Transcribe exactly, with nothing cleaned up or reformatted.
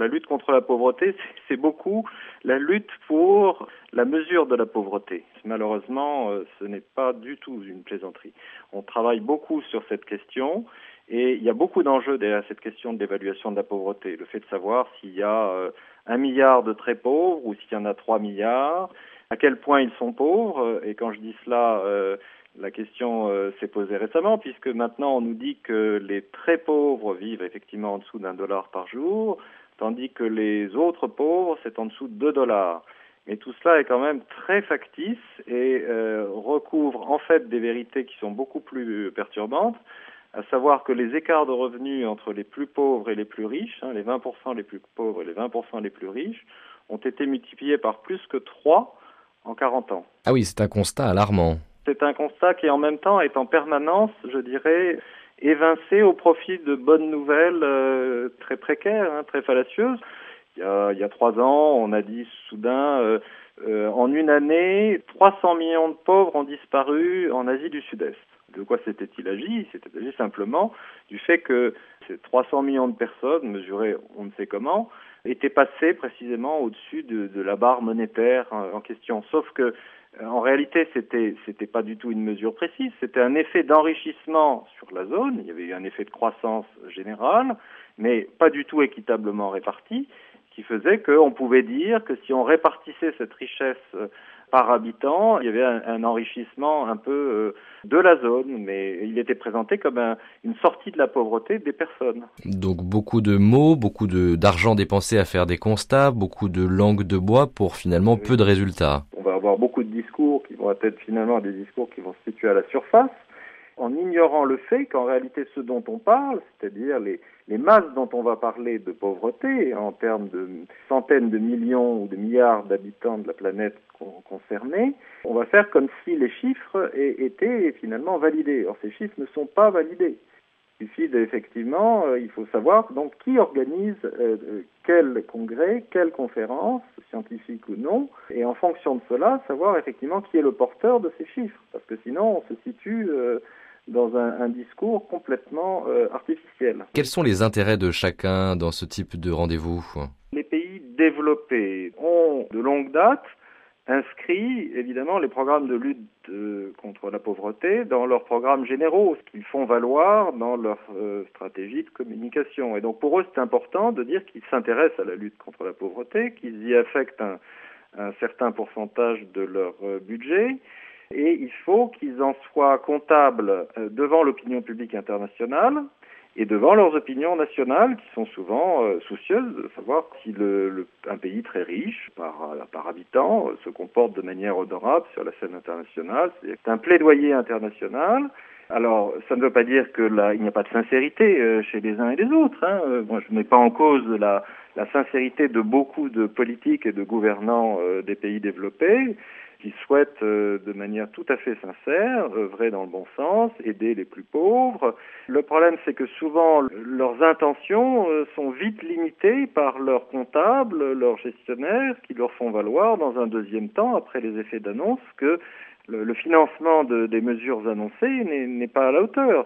La lutte contre la pauvreté, c'est beaucoup la lutte pour la mesure de la pauvreté. Malheureusement, ce n'est pas du tout une plaisanterie. On travaille beaucoup sur cette question et il y a beaucoup d'enjeux derrière cette question de l'évaluation de la pauvreté. Le fait de savoir s'il y a un milliard de très pauvres ou s'il y en a trois milliards, à quel point ils sont pauvres. Et quand je dis cela, euh, la question euh, s'est posée récemment, puisque maintenant on nous dit que les très pauvres vivent effectivement en dessous d'un dollar par jour, tandis que les autres pauvres, c'est en dessous de deux dollars. Mais tout cela est quand même très factice et euh, recouvre en fait des vérités qui sont beaucoup plus perturbantes, à savoir que les écarts de revenus entre les plus pauvres et les plus riches, hein, les vingt pour cent les plus pauvres et les vingt pour cent les plus riches, ont été multipliés par plus que trois en quarante ans. Ah oui, c'est un constat alarmant. C'est un constat qui en même temps est en permanence, je dirais, évincé au profit de bonnes nouvelles euh, très précaires, hein, très fallacieuses. Il y, a, il y a trois ans, on a dit soudain, euh, euh, en une année, trois cents millions de pauvres ont disparu en Asie du Sud-Est. De quoi s'était-il agi? C'était agi simplement du fait que ces trois cents millions de personnes, mesurées on ne sait comment, étaient passées précisément au-dessus de, de la barre monétaire en, en question. Sauf que en réalité, c'était c'était pas du tout une mesure précise, c'était un effet d'enrichissement sur la zone, il y avait eu un effet de croissance générale, mais pas du tout équitablement réparti, qui faisait qu'on pouvait dire que si on répartissait cette richesse par habitant, il y avait un, un enrichissement un peu euh, de la zone, mais il était présenté comme un, une sortie de la pauvreté des personnes. Donc beaucoup de mots, beaucoup de, d'argent dépensé à faire des constats, beaucoup de langue de bois pour finalement Oui. peu de résultats. On va avoir beaucoup de discours qui vont être finalement des discours qui vont se situer à la surface, en ignorant le fait qu'en réalité ce dont on parle, c'est-à-dire les, les masses dont on va parler de pauvreté, en termes de centaines de millions ou de milliards d'habitants de la planète concernés, on va faire comme si les chiffres étaient finalement validés. Or ces chiffres ne sont pas validés. Il suffit d'effectivement, euh, il faut savoir donc qui organise euh, quel congrès, quelle conférence, scientifique ou non, et en fonction de cela, savoir effectivement qui est le porteur de ces chiffres, parce que sinon on se situe euh, dans un, un discours complètement euh, artificiel. Quels sont les intérêts de chacun dans ce type de rendez-vous ? Les pays développés ont de longue date inscrit évidemment les programmes de lutte euh, contre la pauvreté dans leurs programmes généraux, ce qu'ils font valoir dans leur euh, stratégie de communication. Et donc pour eux, c'est important de dire qu'ils s'intéressent à la lutte contre la pauvreté, qu'ils y affectent un, un certain pourcentage de leur euh, budget, et il faut qu'ils en soient comptables euh, devant l'opinion publique internationale et devant leurs opinions nationales qui sont souvent euh, soucieuses de savoir si le, le, un pays très riche par, par habitant euh, se comporte de manière honorable sur la scène internationale. C'est un plaidoyer international. Alors, ça ne veut pas dire que là, il n'y a pas de sincérité euh, chez les uns et les autres. Hein. Euh, moi, je ne mets pas en cause la, la sincérité de beaucoup de politiques et de gouvernants euh, des pays développés qui souhaitent euh, de manière tout à fait sincère, œuvrer dans le bon sens, aider les plus pauvres. Le problème, c'est que souvent, leurs intentions euh, sont vite limitées par leurs comptables, leurs gestionnaires, qui leur font valoir, dans un deuxième temps, après les effets d'annonce, que le, le financement de, des mesures annoncées n'est, n'est pas à la hauteur.